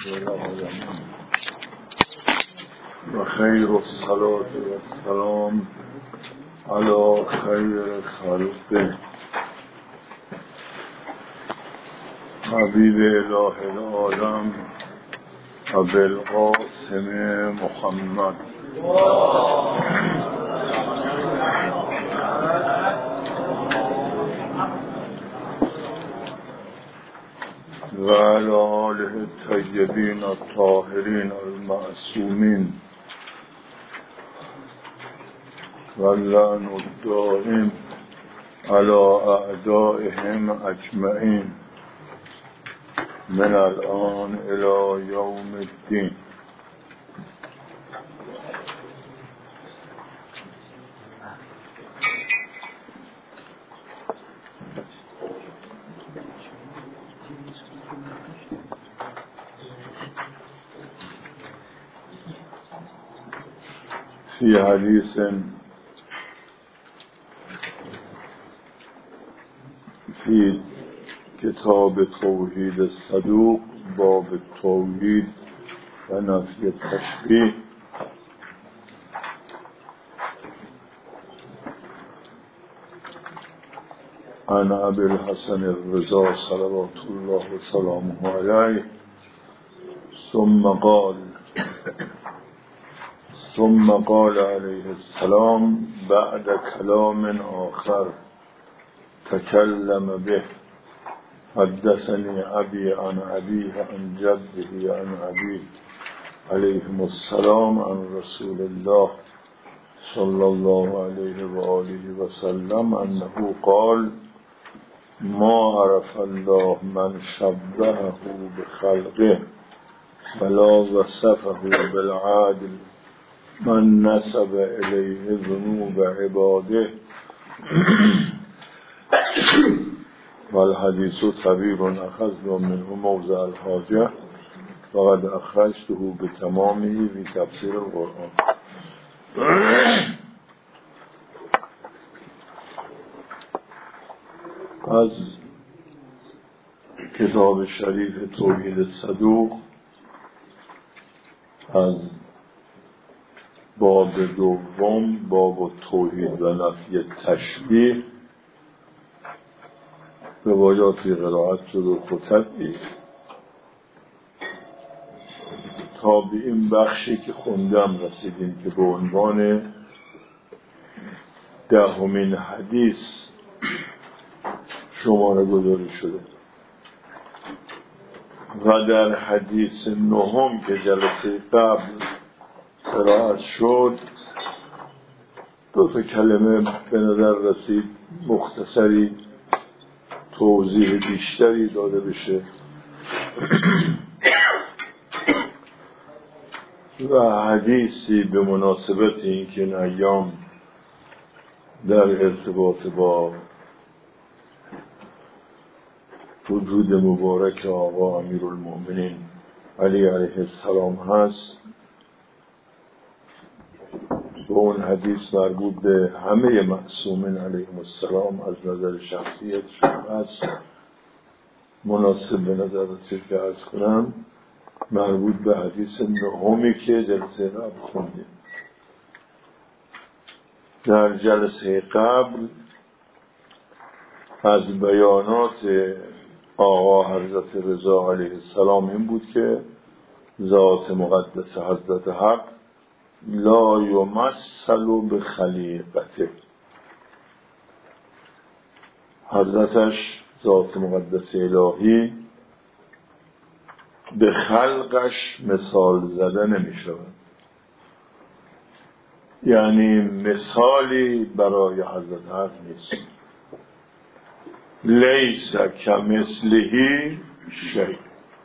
العالمين وخير الصلاة والسلام على خير خلقه حبيب إله العالم أبي القاسم محمد وعلى آله الطيبين الطاهرين المعصومين واللعن الدائم على أعدائهم أجمعين من الآن إلى يوم الدين. في حديث في كتاب توحید الصدوق باب التوحید و نفی التشبیه عن ابي الحسن الرضا صلوات الله وسلامه عليه ثم قال عليه السلام بعد كلام آخر تكلم به حدثني أبي عن أبيه عن جده عن أبيه عليهم السلام عن رسول الله صلى الله عليه وآله وسلم أنه قال ما عرف الله من شبهه بخلقه ولا وصفه بالعدل من نسب إليه ذنوب عباده والحديث طبيب أخذ منه موضع الحاجة وقد أخرجته بتمامه في تفسير القرآن. از کتاب شریف توحید الصدوق از باب دوم باب توحید و نفی تشبیه روایاتی قرائت شد و خطبی تا به این بخشی که خوندم رسیدیم که به عنوان 10مین حدیث شماره گذاری شده و در حدیث 9 که جلسه قبل قرائت شد 2 کلمه به نظر رسید مختصری توضیح بیشتری داده بشه و حدیثی به مناسبت این که این ایام در ارتباط با وجود مبارک آقا امیرالمؤمنین علی علیه السلام هست و اون حدیث مربوط به همه معصومین علیهم السلام از نظر شخصیتشون هست مناسب به نظر رسید که عرض کنم مربوط به حدیث 9 که جلسه قبل خوندیم. در جلسه قبل از بیانات آقا حضرت رضا علیه السلام این بود که ذات مقدس حضرت حق لا یمثل بخلیقته، حضرتش ذات مقدس الهی به خلقش مثال زده نمی شود، یعنی مثالی برای حضرت حق نیست. لیس کمثله شیء.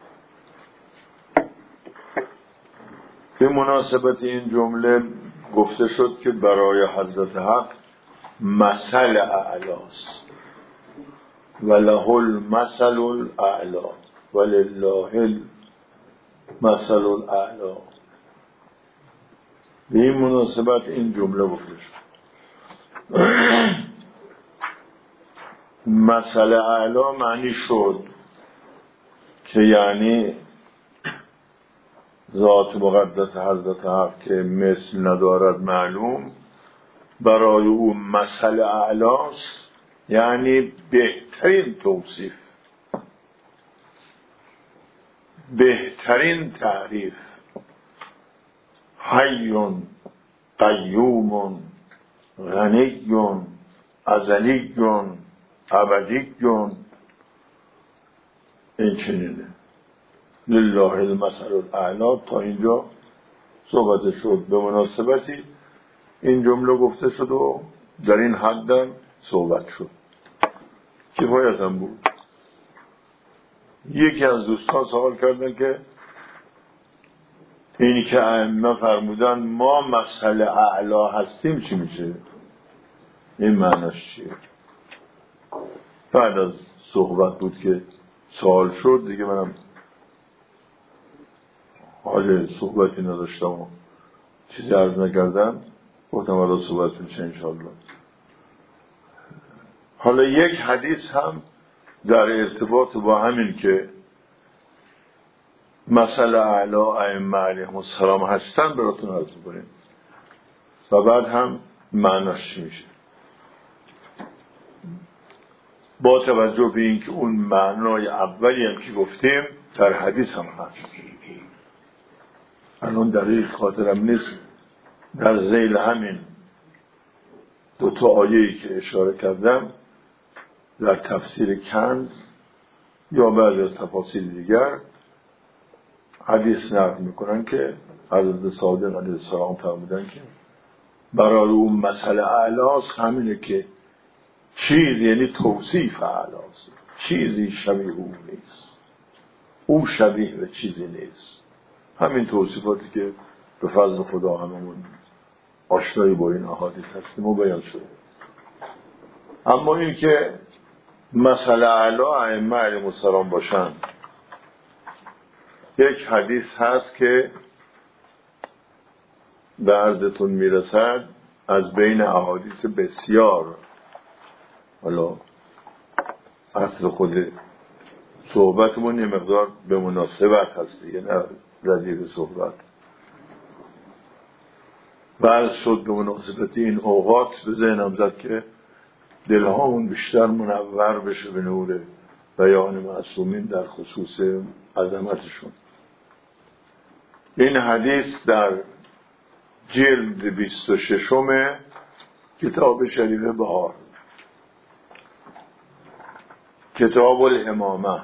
به مناسبت این جمله گفته شد که برای حضرت حق مثل اعلاست و له المثل الاعلی و لله المثل الاعلی. به این مناسبت این جمله گفته شد. مثل اعلی معنی شد که یعنی ذات مقدس حضرت حق که مثل ندارد معلوم، برای او مثل اعلاست، یعنی بهترین توصیف، بهترین تعریف. حی قیوم غنی ازلی ابدی. این چنینه. لله المثل الاعلی. تا اینجا صحبت شد. به مناسبتی این جمله گفته شد و در این حد صحبت شد. کفایت هم بود. یکی از دوستان سوال کردن که اینی که ائمه فرمودن ما مثل اعلی هستیم چی میشه؟ این معناش چیه؟ بعد از صحبت بود که سوال شد دیگه، منم حال صحبتی نداشتم و چیزی عرض نکردم، گفتم حالا صحبت میشه انشاءالله. حالا یک حدیث هم در ارتباط با همین که مثل اعلی ائمه علیهم السلام هستن براتون عرض می‌کنیم و بعد هم معناش چی میشه، با توجه به اینکه اون معنای اولی هم که گفتیم در حدیث هم هست. الان دقیق خاطرم نیست، در ذیل همین دو تا آیه‌ای که اشاره کردم در تفسیر کنز یا بعضی از تفاسیر دیگر حدیث نقل میکنن که حضرت صادق علیه السلام فرمودن که برای اون مسئله اعلاست همینه که چیز، یعنی توصیف اعلاست، چیزی شبیه او نیست، او شبیه به چیزی نیست. همین توصیفاتی که به فضل خدا هممون آشنایی با این احادیث هستیم و بیان شده. اما این که مسئله اعلی ائمه علیهم السلام باشن، یک حدیث هست که به عرضتون میرسد از بین احادیث بسیار، حالا اصل خود صحبتمون یه مقدار به مناسبت هست دیگه، نه ردیف صحبت، بعد شد به مناسبت این اوقات به ذهنم زد که دلهامون بیشتر منور بشه به نور بیان معصومین در خصوص عظمتشون. این حدیث در جلد 26 کتاب شریف بهار، کتاب الامامه،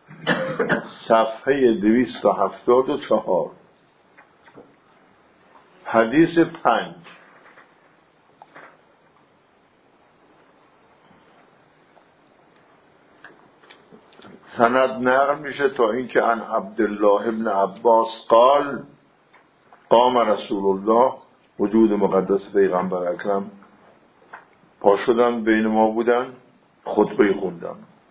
صفحه 274، حدیث 5. سند نقل میشه تا اینکه عن عبدالله ابن عباس قال قام رسول الله، وجود مقدس پیغمبر اکرم پا شدن، بین ما بودن، خطبه خوندن.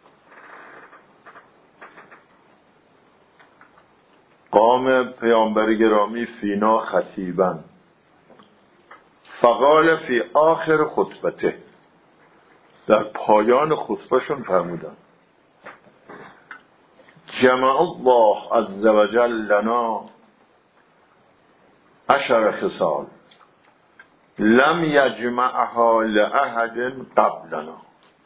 قام پیامبر گرامی فینا خطیبا فقال فی آخر خطبته، در پایان خطبهشون فرمودن جمع الله عز وجل لنا 10 خصال لم یجمعها لأحد قبلنا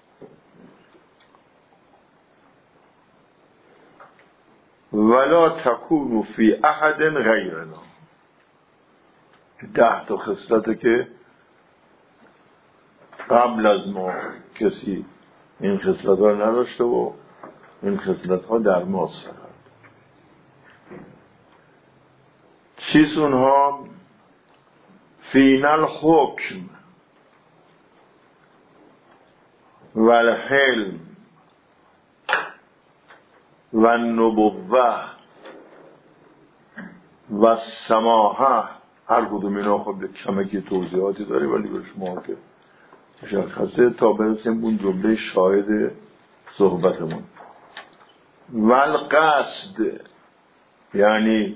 ولا تكون فی احد غیرنا. 10 تا خصلته که قبل از ما کسی این خصلت‌ها نداشته و این خصلت‌ها در ما هستند. چیز اونها؟ فین الحکم و الحلم و النبوه و السماحه. هر کدوم اینا خب کمکی توضیحاتی داره ولی به شما که مشخصه تا برسیم اون جمله شاهد صحبتمون. و القصد، یعنی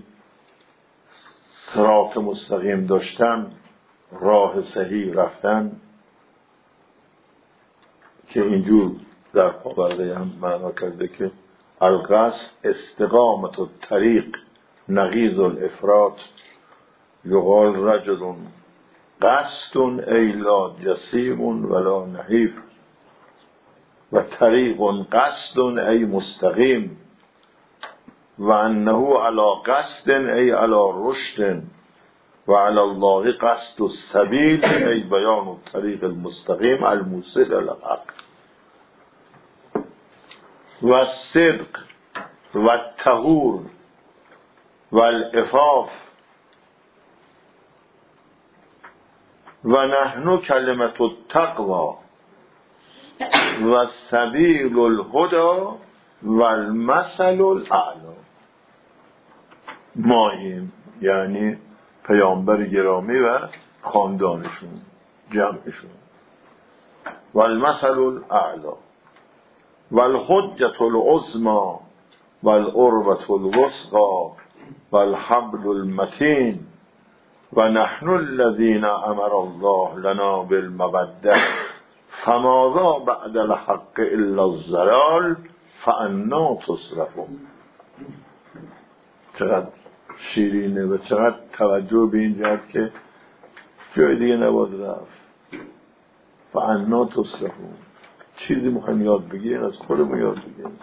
صراط مستقیم داشتن، راه صحیح رفتن، که اینجور در پاورقی هم معنا کرده که القصد استقامت الطریق نقیض الافراط یقال رجل قصد ای لا جسیم ولا نحیف و طریق قصد ای مستقیم و انه علی قصد ای علی رشد و علی الله قصد السبیل ای بیان الطریق المستقیم الموصل الى الحق و الصدق و الطهور و العفاف و نحن کلمة التقوى و سبیل الهدى و المثل الاعلی. ماییم یعنی پیامبر گرامی و خاندانشون جمعشون و المثل الاعلی و الحجة العظمى و العروة الوثقى و الحبل المتین و نحن الذين امر الله لنا بالمودة فماذا بعد الحق الا الضلال فانا تصرفون. چقدر شیرینه و چقدر توجه به این جهت که جای دیگه نباید رفت. فانا تصرفون. چیزی میخوایم یاد بگیریم از خودمون یاد بگیریم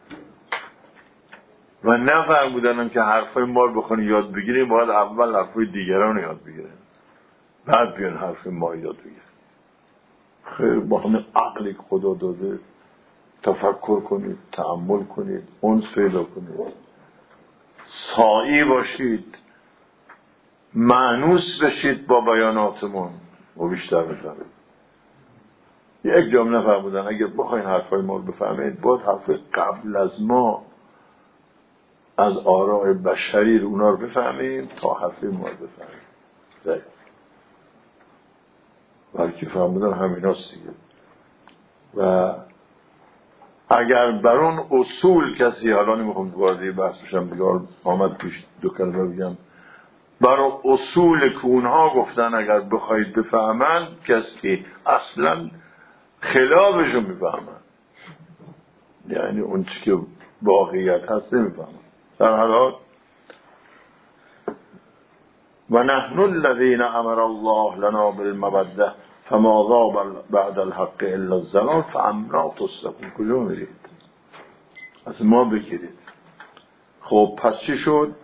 و نفرمودنم که حرفای ما رو بخوایم یاد بگیریم باید اول حرفای دیگران رو یاد بگیریم بعد بیان حرفای ما یاد بگیریم. خیر با همه عقلی که خدا داده تفکر کنید، تأمل کنید، انس پیدا کنید، سائی باشید، مانوس بشید با بیاناتمون و بیشتر بفهمید. یک جام نفهمودن اگر بخواین حرفای ما رو بفهمید باید حرفای قبل از ما از آراء بشری رو اونا رو بفهمیم تا حرفای ما رو بفهمیم. بلکه فهمودن همین هست دیگه. و اگر بر اون اصول کسی، حالا نمیخوام دوباره بحث بشم دیگه، آمد پیش دو کلمه بگم، بر اصول که اونها گفتن اگر بخواید بفهمند کسی اصلا خلافشو میفهمن، یعنی اون چی که واقعیت هست نمیفهمن. در حالات و نحن الذين امر الله لنا بالمودة فماذا بعد الحق الا الضلال فانا تصرفون. کجا میرید؟ از ما بگیرید. خب پس چی شد؟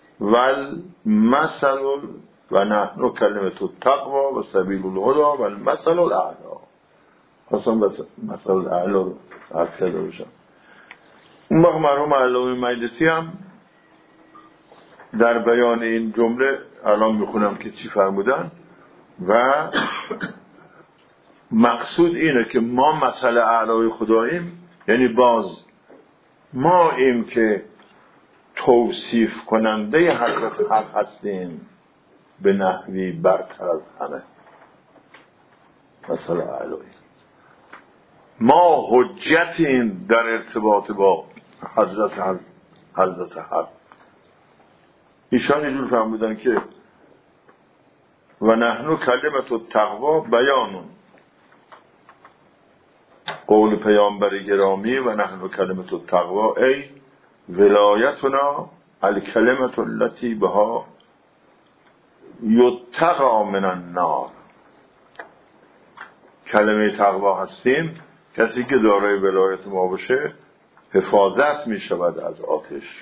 والمثل و نحن کلمة التقوى و سبیل الهدى و المثل الاعلی. خواستم مثل الاعلی رو عرض کرده باشم. اون وقت مرحوم علامه مجلسی هم در بیان این جمله الان میخونم که چی فرمودن و مقصود اینه که ما مثل اعلی خداییم، یعنی باز ما این که توصیف کننده حضرت حق هستیم به نحوی برتر از همه. مثل اعلی ما حجتیم در ارتباط با حضرت حق. ایشان اینجور فهمیدن که و نحن کلمة التقوى بیانون، قول پیامبر گرامی و نحن کلمة التقوى ای ولایتنا الکلمة التي بها یتقی من النار. کلمه تقوا هستیم کسی که دارای ولایت ما باشه حفاظت می شود از آتش.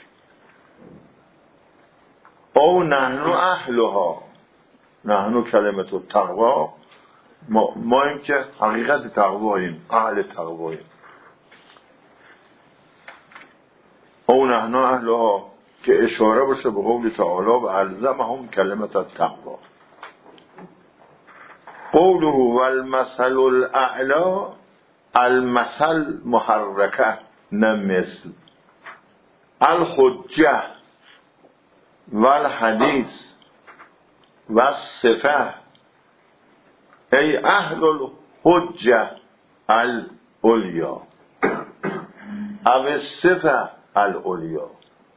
او نحن اهلها، نحن کلمة التقوا، ما این که حقیقت تقواییم، اهل تقواییم. او نحن اهلها که اشاره باشه به قول تعالی و الزمهم کلمة التقوا. قوله والمثل الاعلی، المثل محرکه نه مثل، الحجه والحدیث والصفه ای اهل الحجه العلیا او الصفه العلیا.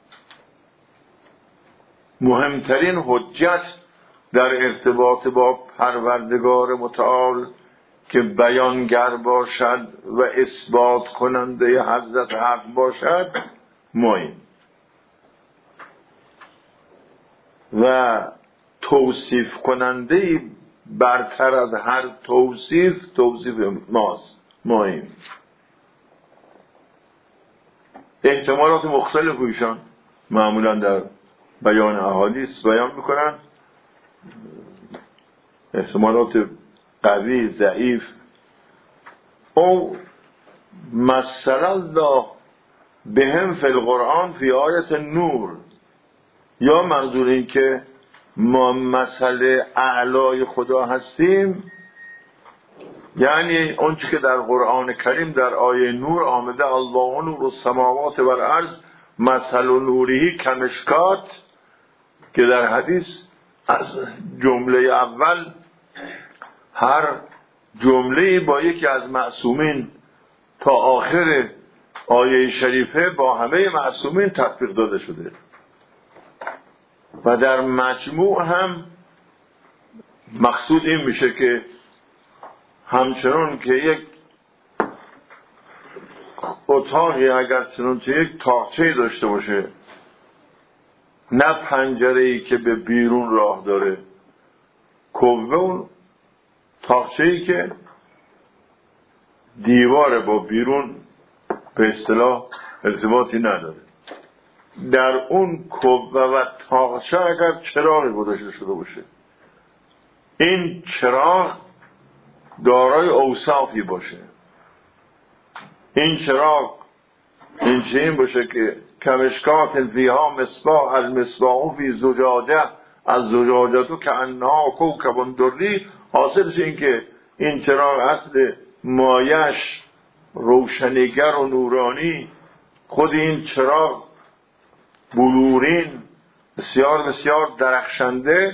مهمترین حجت در ارتباط با پروردگار متعال که بیانگر باشد و اثبات کننده حضرت حق باشد ماییم. و توصیف کننده برتر از هر توصیف ماست. ماییم احتمالات مختلف ایشان معمولا در بیان احادیث بیان میکنن، احتمالات قوی، ضعیف. او مثل الله بهم فی القرآن فی آیت نور، یا منظور این که ما مثل اعلای خدا هستیم، یعنی اون چی که در قرآن کریم در آیه نور آمده الله نور السماوات و الارض مثل نوره کمشکات، که در حدیث از جمله اول هر جمله با یکی از معصومین تا آخر آیه شریفه با همه معصومین تطبیق داده شده و در مجموع هم مقصود این میشه که همچنان که یک اتاقی اگر چنانچه یک تاقچه داشته باشه، نه پنجره‌ای که به بیرون راه داره، کوه اون تاقچه‌ای که دیوار با بیرون به اصطلاح ارتباطی نداره، در اون کوه و تاقچه اگر چراغی گذاشته شده باشه، این چراغ دارای اوصافی باشه، این چراغ این باشه که کمشکات فیها مصباح، المصباح فی زجاجه، از زجاجه که انها کوکب دری. حاصلش این که این چراغ اصل مایش روشنیگر و نورانی، خود این چراغ بلورین بسیار بسیار درخشنده،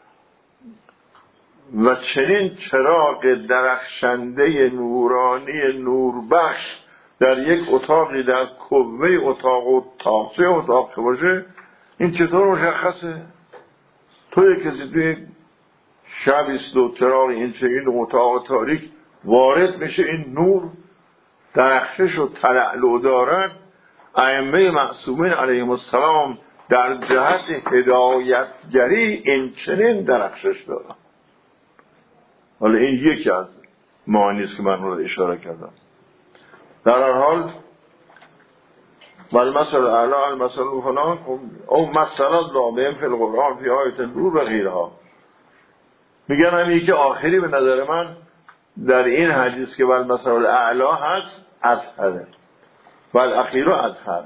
و چنین چراغ درخشنده نورانی نوربخش در یک اتاقی در کوه اتاق و تاقچه اتاق باشه، این چطور مشخصه؟ توی کسی توی شبیست و چراغ این اتاق تاریک وارد میشه، این نور درخشش و تلألؤ دارد. ائمه معصومین علیهم السلام در جهت هدایتگری این چنین درخشش دارن. حالا این یکی از معانی است که من رو اشاره کردم. در هر حال والمثل الاعلی المثل فلان او مثل الله بهم فی القرآن فی آیت نور و غیرها. میگن همین که آخری به نظر من در این حدیث که والمثل الاعلی هست اظهره والاخیر اظهر،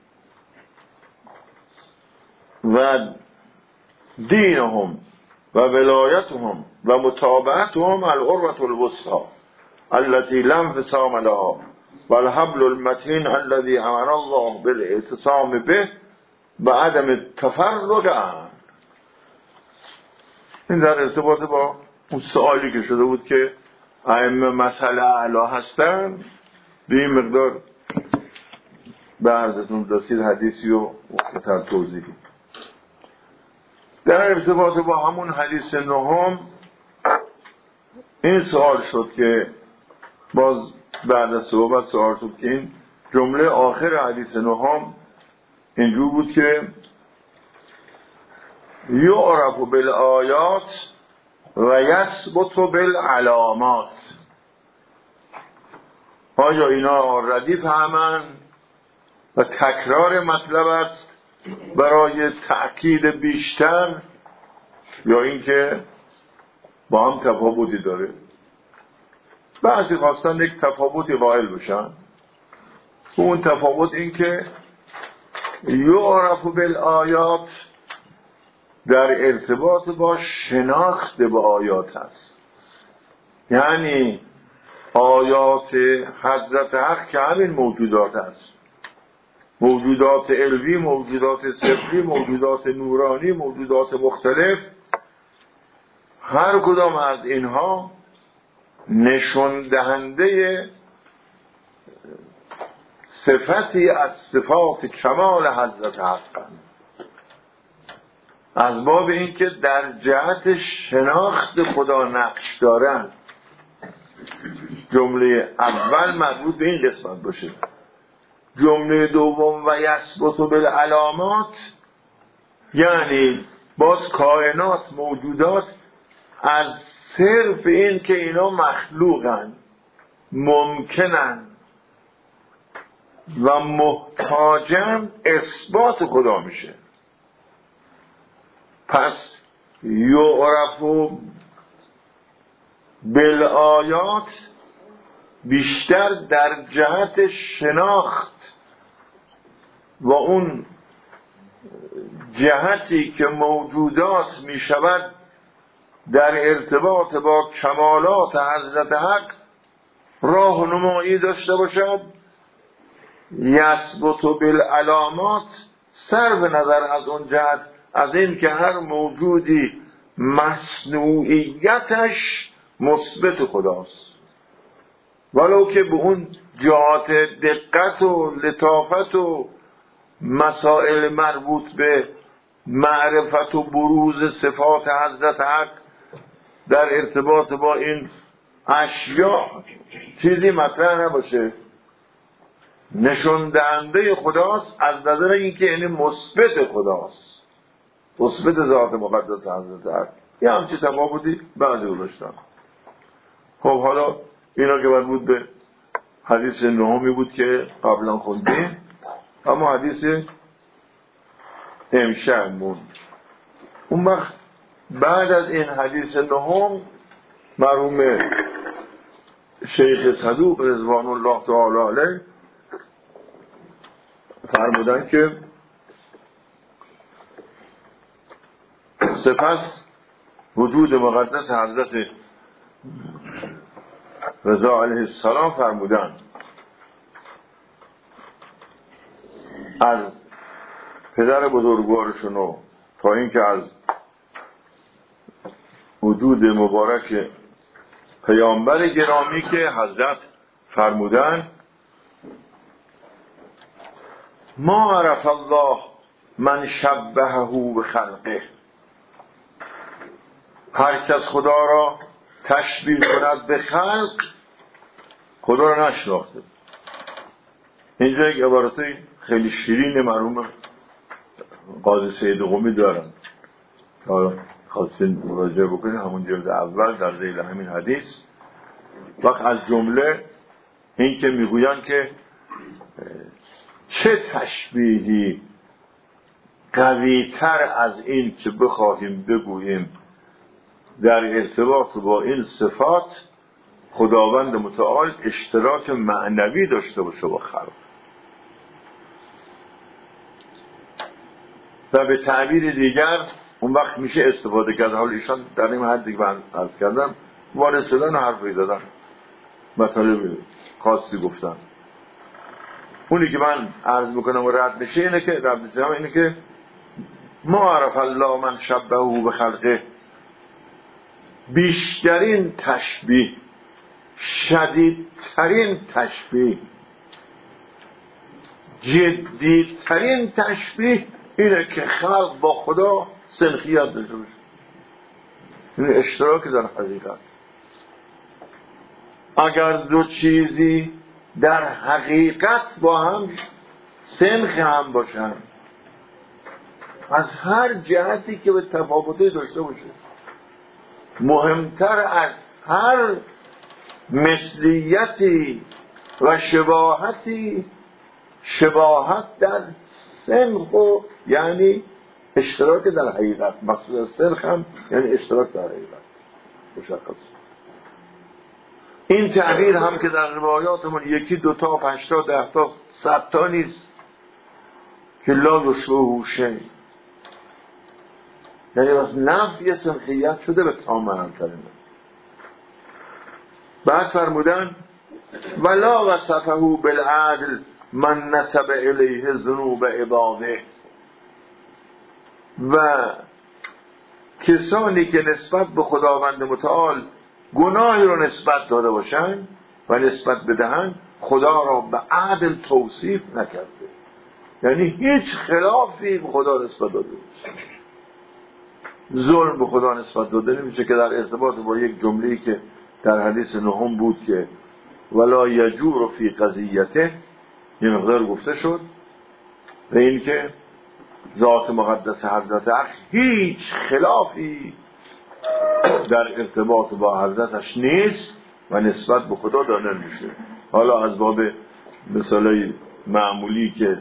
و دینهم و ولایتهم و متابعتهم العروة الوثقی التي لا انفصام لها والحبل المتین الذي امر الله بالاعتصام به بعدم التفرق عنه. این در ارتباط با اون سوالی که شده بود که ائمه مثل اعلی هستن، به این مقدار به عرضتون رسید حدیثی و مختصر توضیحی. در ارتباط با همون حدیث نهم این سوال شد که باز بعد از صحبت سوال شد که این جمله آخر حدیث نهم اینجور بود که یعرف بالآیات و یثبت بالعلامات. آیا اینا ردیف همن و تکرار مطلب است برای تأکید بیشتر، یا اینکه با هم تفاوتی داره؟ بعضی خواستن یک تفاوتی قائل بشن. اون تفاوت این که یعرف بالآیات در ارتباط با شناخت به آیات هست، یعنی آیات حضرت حق که همین موجودات هست، موجودات علوی، موجودات صفری، موجودات نورانی، موجودات مختلف، هر کدام از اینها نشون دهنده صفتی از صفات کمال حضرت حقند، از باب این که در جهت شناخت خدا نقش دارن. جمله اول مربوط به این قسمت باشه. جمله دوم و یثبت بالعلامات یعنی باز کائنات، موجودات از صرف این که اینا مخلوقن، ممکنن و محتاجن، اثبات خدا میشه. پس یعرف بالآیات بیشتر در جهت شناخت و اون جهتی که موجودات می شود در ارتباط با کمالات حضرت حق راهنمایی داشته باشد. یثبت بالعلامات، صرف نظر از اون جهت، از این که هر موجودی مصنوعیتش مثبت خداست، ولو که به اون جهات دقت و لطافت و مسائل مربوط به معرفت و بروز صفات حضرت حق در ارتباط با این اشیاء چیزی مطرح نباشه. نشون دهنده خداست از نظر اینکه یعنی مثبت خداست، مثبت ذات مقدس حضرت حق. یه همچی تفاوتی بعضی گذاشتن. خب حالا اینا که مربوط به حدیث نهمی بود که قبلا خوندیم، اما حدیث امشب موند. اون وقت بعد از این حدیث نهم مرحوم شیخ صدوق رضوان الله تعالی علیه فرمودن که سپس وجود مقدس حضرت رضا علیه السلام فرمودن از پدر بزرگوارشون و تا اینکه از وجود مبارک پیامبر گرامی که حضرت فرمودن ما عرف الله من شبهه بخلقه، هر کس خدا را تشبیه کند به خلق خدا را نشناخته. اینجا یک عبارتی خیلی شیرین مرحوم قاضی سید قمی دارن، خواستین مراجعه بکنید همون جلد اول در ذیل همین حدیث. وقت از جمله این که میگویند که چه تشبیهی قوی تر از این که بخواهیم بگوییم در ارتباط با این صفات خداوند متعال اشتراک معنوی داشته باشه با خلق. و به تعبیر دیگر اون وقت میشه استفاده کرد. حالا ایشان در این حدی که من عرض کردم وارد شدن حرفی دادن، مطالب خاصی گفتن. اونی که من عرض میکنم و رد میشه اینه که ما عرف الله من شبهه بخلقه، بیشترین تشبیه، شدیدترین تشبیه، جدیدترین تشبیه اینه که خلق با خدا سنخیت داشته باشه. این اشتراک در حقیقت. اگر دو چیزی در حقیقت با هم سنخ هم باشن، از هر جهتی که به تفاوتی داشته باشه، مهمتر از هر مثلیتی و شباهتی شباهت در سنخ و یعنی اشتراک در حقیقت. مقصود از سنخ هم یعنی اشتراک در حقیقت مشخص. این تعبیر هم که در روایاتمون یکی دوتا 50 10 100 تا نیست که لا یشبهه شیء، یعنی از نفی سنخیت شده به تمام معنی کلمه. بعد فرمودن ولا وصفه بالعدل من نسب الیه ذنوب عباده، و کسانی که نسبت به خداوند متعال گناهی رو نسبت داده باشن و نسبت بدهن، خدا را به عدل توصیف نکرده، یعنی هیچ خلافی به خدا نسبت داده باشه. ظلم به خدا نسبت داده نمیشه که در ارتباط با یک جمله‌ای که در حدیث نهم بود که ولا یجور فی قضیته یه مقدار گفته شد، و این که ذات مقدس حضرت حق هیچ خلافی در ارتباط با حضرتش نیست و نسبت به خدا داده میشه. حالا از باب مثالای معمولی که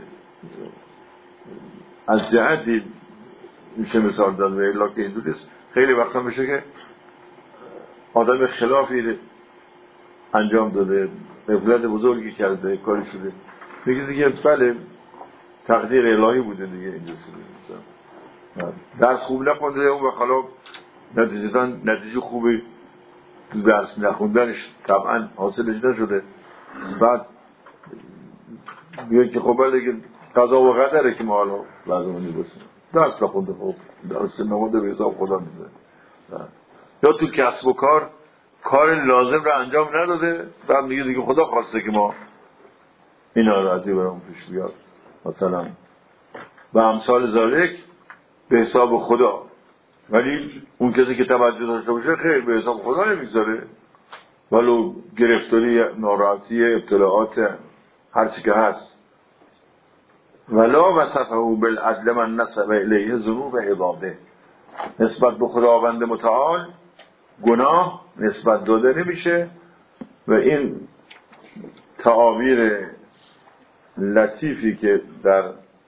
از جهتی میشه مثال داد و الا که اینجوریست، خیلی وقتا میشه که آدم خلافی انجام داده، غفلت بزرگی کرده، کاری شده، میگه دیگه بله تقدیر الهی بوده دیگه اینجا شده، درس خوب نخونده اون و خلاف نتیجه خوبی درس نخوندنش طبعا حاصلش نشده، بعد میگه که خب بله قضا و قدره که ما حالا لازمانی بسیم درس نخونده، خب درس نمونده به حساب خدا میزه، یا تو کسب و کار لازم رو انجام نداده، بعد میگه دیگه خدا خواسته که ما این آراتی برام پیش بیاد مثلا و امثال ذالک به حساب خدا. ولی اون کسی که توجه داشته باشه خیر به حساب خدا نمیگذاره، ولو گرفتاری، ناراحتی، ابتلاعات، هرچی که هست. ولا وصفه بالعدل من نسب الیه ذنوب عباده، نسبت به خداوند متعال گناه نسبت داده نمیشه. و این تعابیر لطیفی که در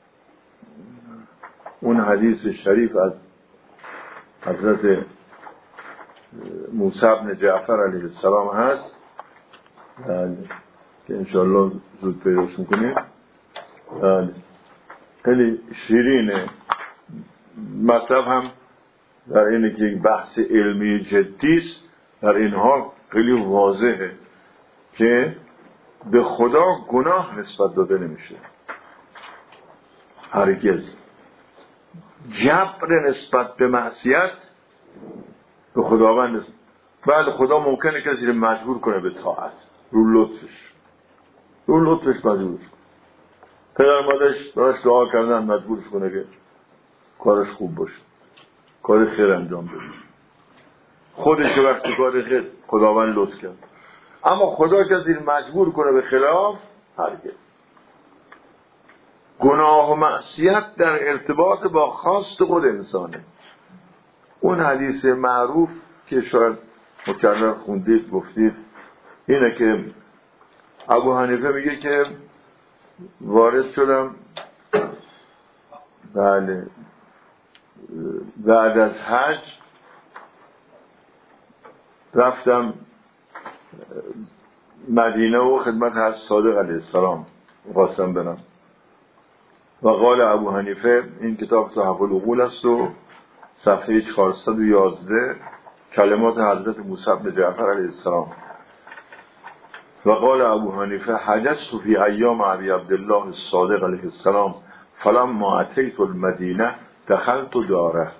اون حدیث شریف از حضرت موسی بن جعفر علیه السلام هست که انشاءالله زود پیداش میکنیم، خیلی شیرینه. مطلب هم در اینه که بحث علمی جدیست، در این حال خیلی واضحه که به خدا گناه نسبت داده نمیشه هرگز. جبر نسبت به معصیت به خداوند است. بله خدا ممکنه کسی رو مجبور کنه به طاعت رو لطفش مجبورش کنه. پدر مادرش براش دعا کردن مجبورش کنه که کارش خوب باشه، کار خیر انجام بده. خودش وقتی کار خیر خداوند لطف کرد، اما خدا کسی رو مجبور کنه به خلاف هرگز. گناه و معصیت در ارتباط با خواست خود انسانه. اون حدیث معروف که شاید مکرر خوندید گفتید اینه که ابو حنیفه میگه که وارد شدم بله بعد از حج رفتم مدینه و خدمت حضرت صادق علیه السلام خواستم برم و قال ابو حنیفه، این کتاب تحف العقول است و صفحه 411 کلمات حضرت موسی بن جعفر علیه السلام. و قال ابو حنیفه حججت فی ایام ابی عبدالله الصادق علیه السلام فلما اتیت المدینه دخلت داره،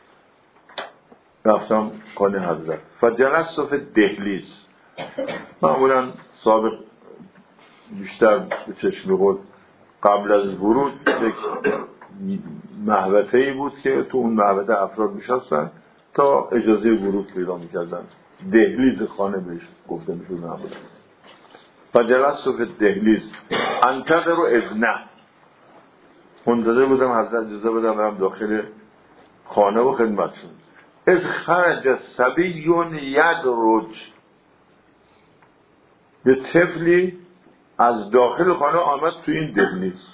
رفتم خانه حضرت فجلست فی الدهلیز. معمولا سابق بیشتر به چشم خود قبل از ورود یک محوطه‌ای بود که تو اون محوطه افراد میشستن تا اجازه ورود پیدا میکردن. دهلیز خانه بهش گفته میشود معمولا. فجلست فی الدهلیز انتظر اذنه، منتظر بودم حضرت اجازه بدم برم داخل خانه و خدمت شد. از خرج صبیون یدرج، یه طفلی از داخل خانه آمد تو این دهلیز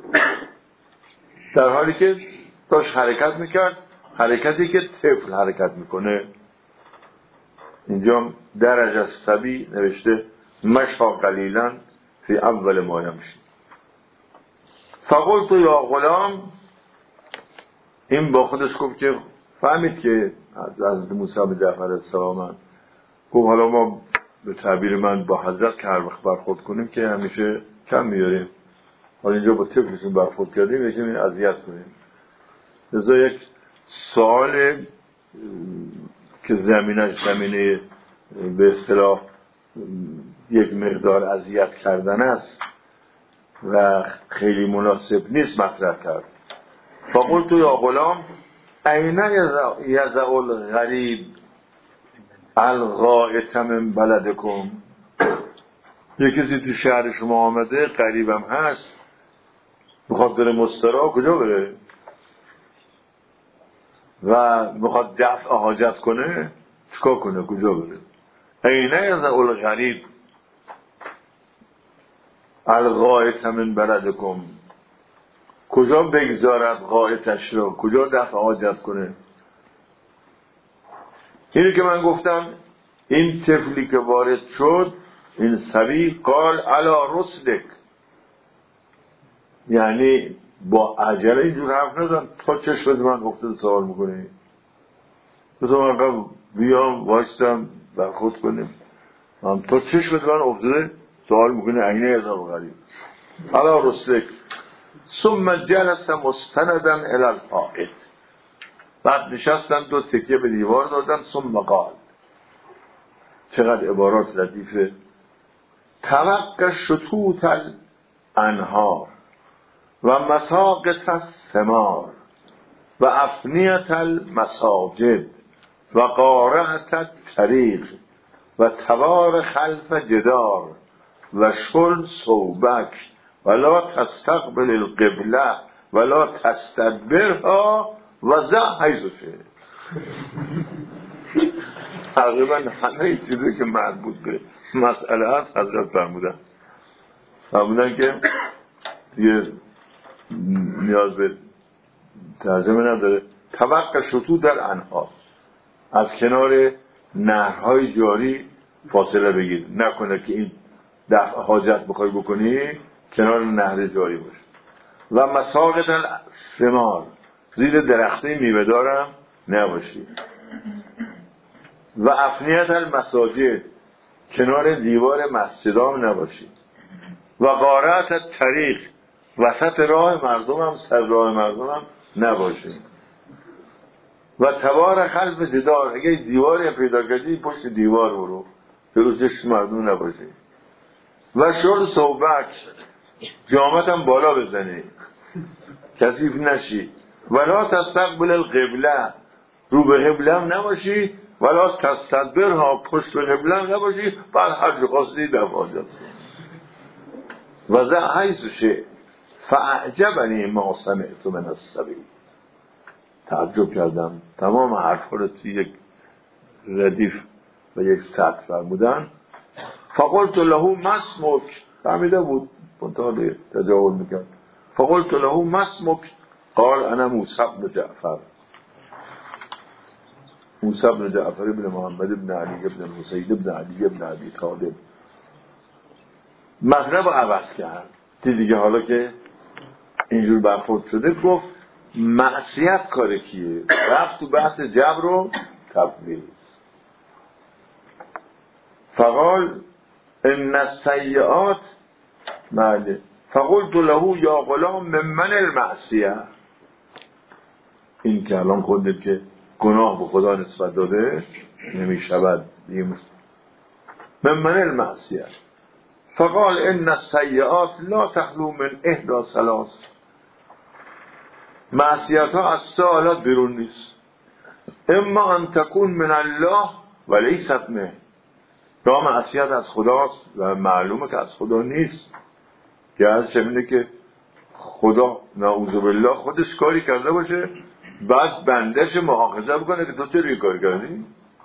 در حالی که داشت حرکت میکرد، حرکتی که طفل حرکت میکنه. اینجا درجه صبی نوشته مشا قلیلا فی اول ما یمشی. فقلت یا غلام، این با خودش گفت که فهمید که حضرت موسی بن جعفر علیه السلام گفت حالا ما به تعبیر من با حضرت که هر وقت برخورد کنیم که همیشه کم میاریم، حالا اینجا با طفلشون برخورد کردیم یکی این اذیت کنیم. لذا یک سوال که زمینه به اصطلاح یک مقدار اذیت کردن است و خیلی مناسب نیست مطرح کرد. فقلت یا غلام این یضع الغریب الغائط من بلدکم، یک کسی تو شهر شما آمده، غریبم هست، میخواد بره مسترا، کجا بره؟ و میخواد دفع حاجت کنه چیکار کنه؟ کجا بره؟ اینه از اول غریب الغایت من بلدکم، کجا بگذارد غایتش رو، کجا دفع حاجت کنه؟ اینی که من گفتم این طفلی که وارد شد، این سبی قال علی رسلک، یعنی با عجله اینجور حرف نزن تا چشمت من افتاده سوال میکنه، بذار من بیام وایستم برخورد کنیم، هم تا چشمت من افتاده سوال میکنه عینه ازا غریب علی رسلک. ثم جلس مستندا الی الحائط، بعد نشستن دو تکیه به دیوار دادن. ثم قال، چقدر عبارات لطیفه، توقع شطوط الانهار و مساقط الثمار و افنیت المساجد و قارعت الطریق و توار خلف جدار و شل صوبک ولا تستقبل القبله ولا تستدبرها و زع حیث. تقریبا همه چیزی که مربوط به مسئله هست حضرت فرمودن که دیگه نیاز به ترجمه نداره. توقع شطوط در انهار، از کنار نهرهای جاری فاصله بگیر، نکنه که این دفع حاجت بخوای بکنی کنار نهر جاری باشه. و مساقط الثمار، زیر درخته میوه دارم نباشی. و افنیت المساجد، کنار دیوار مسجدام نباشی. و قارعت الطریق، وسط راه مردم هم سر راه مردم هم نباشی. و توار خلف جدار، اگه دیواری پیدا کردی پشت دیوار برو جلو چشم مردم نباشی. و شل صوبک، جامت هم بالا بزنی کثیف نشی. ولا تستقبل القبله، رو به قبله هم نباشی. ولا تستدبرها، پشت به قبله هم نباشی. بعد هر جو خواستی دفع حاجت. و ذا حیث شئت فاعجبنی ما سمعت من السبی، تعجب کردم تمام حرفا رو توی یک ردیف و یک سطر فرمودن. فقلت له ما اسمک، فهمیده بود منطقه تجاوز میکرد. فقلت له ما اسمک قال انا موسی بن جعفر، موسی بن جعفر بن محمد بن علی بن حسین بن علی بن ابی طالب. مطلب رو عوض کرد دیگه. حالا که اینجور برخورد شده گفت معصیت کار کیه، رفت تو بحث جبر و تبلیغ. فقال ان السیئات، بله. فقلت له یا غلام من المعصیه، این که الان خودت که گناه به خدا نسبت داده نمیشود من المعصیه. فقال ان السیئات لا تخلو من احدى ثلاث، معصیت ها از سه حالت بیرون نیست. اما ان تکون من الله و لیست منه، یا معصیت از خداست و معلومه که از خدا نیست، که از شمینه که خدا نعوذ بالله خودش کاری کرده باشه بعد بندش مؤاخذه بکنه که تو چرا این کار کردی.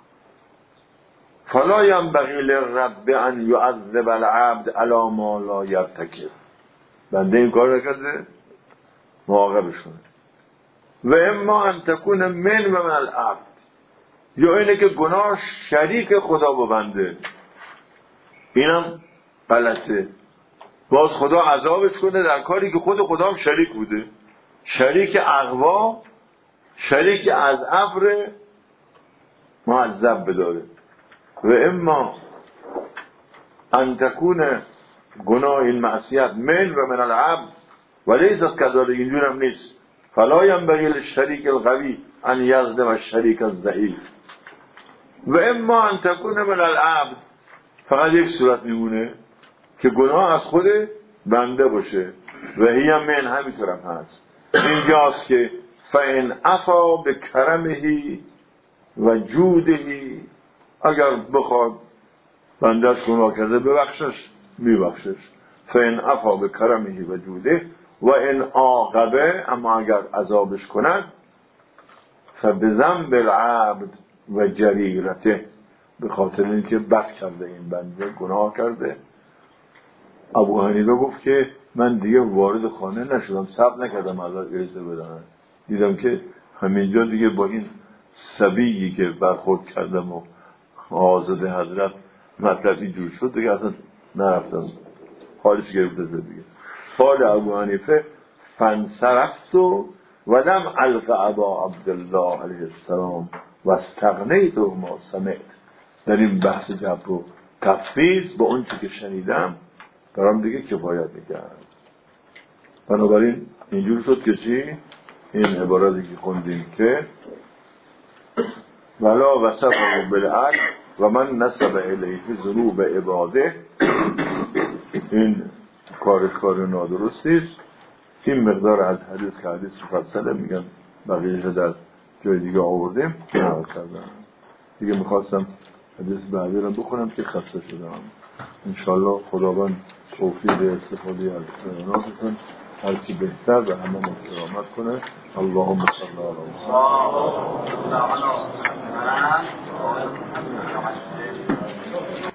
فلا ینبغی للرب ان یعذب العبد علی ما لا یرتکب، بنده این کار نکرده مواقبش کنه. و اما ان تکون من و من العبد، یا اینه که گناه شریک خدا با بنده، اینم غلطه، باز خدا عذابش کنه در کاری که خود خدا هم شریک بوده، شریک اغوا، شریک از ابر معذب بداره. و اما ان تکون گناه این معصیت من و من العبد و لیست کذالک، اینجور هم نیست. فلا ینبغی للشریک القوی ان یظلم الشریک الضعیف. و اما ان تکون من العبد، فقط یک صورت میمونه که گناه از خود بنده باشه و هی من همینطور هم هست. اینجاست که فان عفا بکرمه و جوده، اگر بخواد بندش گناه کرده ببخشش میبخشش. فان عفا بکرمه و جوده و ان عاقبه، اما اگر عذابش کند به ذنب العبد و جریرته، به خاطر اینکه بد کرده، این بنده گناه کرده. ابو حنیفه گفت که من دیگه وارد خانه نشدم، صبر نکردم حضرت اجازه بدن، دیدم که همینجا دیگه با این صبیی که برخورد کردم و آزاده حضرت مطلبی جور شد، دیگه اصلا نرفتم، حالش گرفته دیگه. قال ابو حنیفه فانصرفت ولم الق ابا عبدالله علیه السلام و استغنیت ما سمعت. در این بحث جبر و تفویض با اون چی که شنیدم برام دیگه کفایت میکرد. بنابراین اینجور شد که چی؟ این عباراتی که خوندیم که ولا وصفه بالعدل و من نسب الیه ذنوب عباده، این کار نادرستی است. این مقدار از حدیث که حدیث مفصله، میگن بقیه‌اش در جای دیگه آوردیم نقل کردم. دیگه میخواستم حدیث بعدی رو بخونم که خسته شدم. انشالله خداوند توفیق استفاده از بیاناتتون هرچی بهتر و همه کرامت کنه. اللهم صل علی محمد.